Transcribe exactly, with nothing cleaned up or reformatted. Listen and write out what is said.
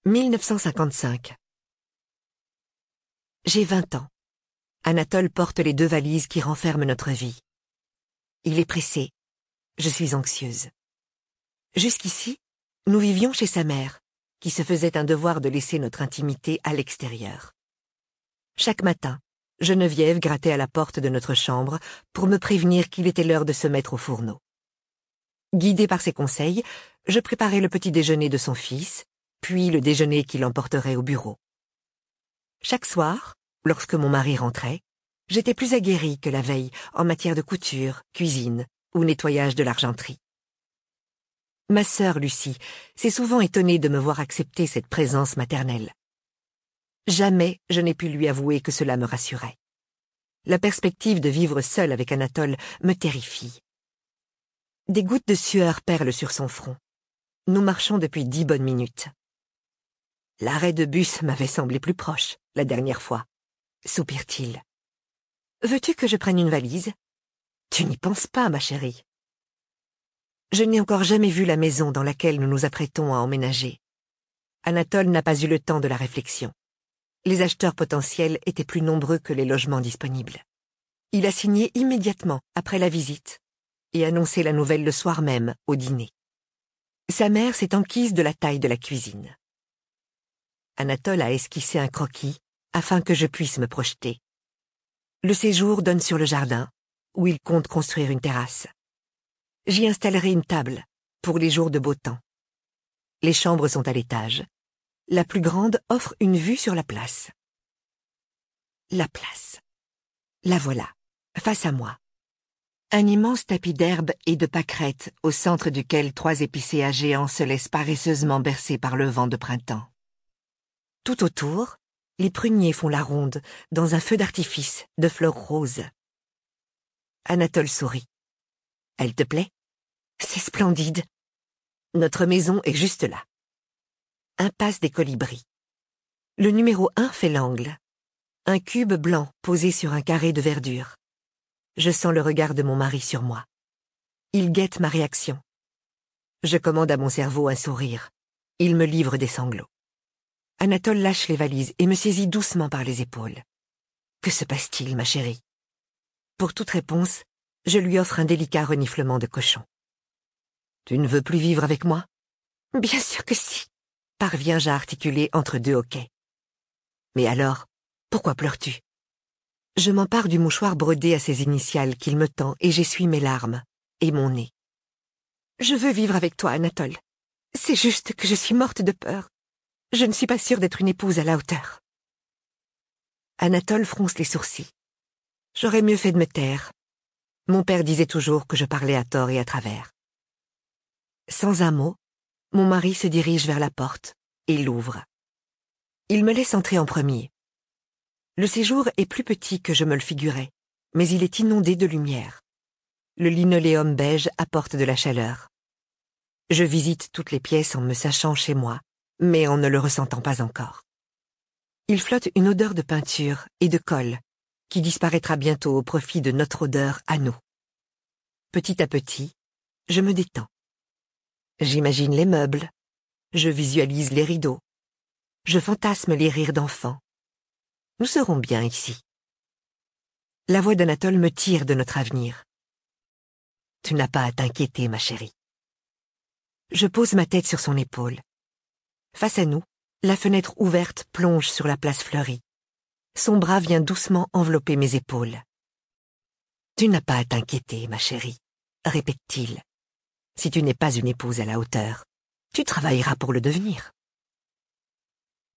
mille neuf cent cinquante-cinq. J'ai vingt ans. Anatole porte les deux valises qui renferment notre vie. Il est pressé. Je suis anxieuse. Jusqu'ici, nous vivions chez sa mère, qui se faisait un devoir de laisser notre intimité à l'extérieur. Chaque matin, Geneviève grattait à la porte de notre chambre pour me prévenir qu'il était l'heure de se mettre au fourneau. Guidée par ses conseils, je préparais le petit déjeuner de son fils, puis le déjeuner qu'il emporterait au bureau. Chaque soir, lorsque mon mari rentrait, j'étais plus aguerrie que la veille en matière de couture, cuisine ou nettoyage de l'argenterie. Ma sœur Lucie s'est souvent étonnée de me voir accepter cette présence maternelle. Jamais je n'ai pu lui avouer que cela me rassurait. La perspective de vivre seule avec Anatole me terrifie. Des gouttes de sueur perlent sur son front. Nous marchons depuis dix bonnes minutes. L'arrêt de bus m'avait semblé plus proche, la dernière fois, soupire-t-il. Veux-tu que je prenne une valise? Tu n'y penses pas, ma chérie. Je n'ai encore jamais vu la maison dans laquelle nous nous apprêtons à emménager. Anatole n'a pas eu le temps de la réflexion. Les acheteurs potentiels étaient plus nombreux que les logements disponibles. Il a signé immédiatement après la visite et annoncé la nouvelle le soir même, au dîner. Sa mère s'est enquise de la taille de la cuisine. Anatole a esquissé un croquis afin que je puisse me projeter. Le séjour donne sur le jardin, où il compte construire une terrasse. J'y installerai une table, pour les jours de beau temps. Les chambres sont à l'étage. La plus grande offre une vue sur la place. La place. La voilà, face à moi. Un immense tapis d'herbe et de pâquerettes au centre duquel trois épicéas géants se laissent paresseusement bercer par le vent de printemps. Tout autour, les pruniers font la ronde dans un feu d'artifice de fleurs roses. Anatole sourit. Elle te plaît? C'est splendide. Notre maison est juste là. Impasse des Colibris. Le numéro un fait l'angle. Un cube blanc posé sur un carré de verdure. Je sens le regard de mon mari sur moi. Il guette ma réaction. Je commande à mon cerveau un sourire. Il me livre des sanglots. Anatole lâche les valises et me saisit doucement par les épaules. Que se passe-t-il, ma chérie? Pour toute réponse, je lui offre un délicat reniflement de cochon. Tu ne veux plus vivre avec moi? Bien sûr que si, parviens-je à articuler entre deux hoquets. Mais alors, pourquoi pleures-tu? Je m'empare du mouchoir brodé à ses initiales qu'il me tend et j'essuie mes larmes et mon nez. Je veux vivre avec toi, Anatole. C'est juste que je suis morte de peur. Je ne suis pas sûre d'être une épouse à la hauteur. Anatole fronce les sourcils. J'aurais mieux fait de me taire. Mon père disait toujours que je parlais à tort et à travers. Sans un mot, mon mari se dirige vers la porte et l'ouvre. Il me laisse entrer en premier. Le séjour est plus petit que je me le figurais, mais il est inondé de lumière. Le linoléum beige apporte de la chaleur. Je visite toutes les pièces en me sachant chez moi, mais en ne le ressentant pas encore. Il flotte une odeur de peinture et de colle, qui disparaîtra bientôt au profit de notre odeur à nous. Petit à petit, je me détends. J'imagine les meubles, je visualise les rideaux, je fantasme les rires d'enfants. Nous serons bien ici. La voix d'Anatole me tire de notre avenir. Tu n'as pas à t'inquiéter, ma chérie. Je pose ma tête sur son épaule. Face à nous, la fenêtre ouverte plonge sur la place fleurie. Son bras vient doucement envelopper mes épaules. Tu n'as pas à t'inquiéter, ma chérie, répète-t-il. Si tu n'es pas une épouse à la hauteur, tu travailleras pour le devenir.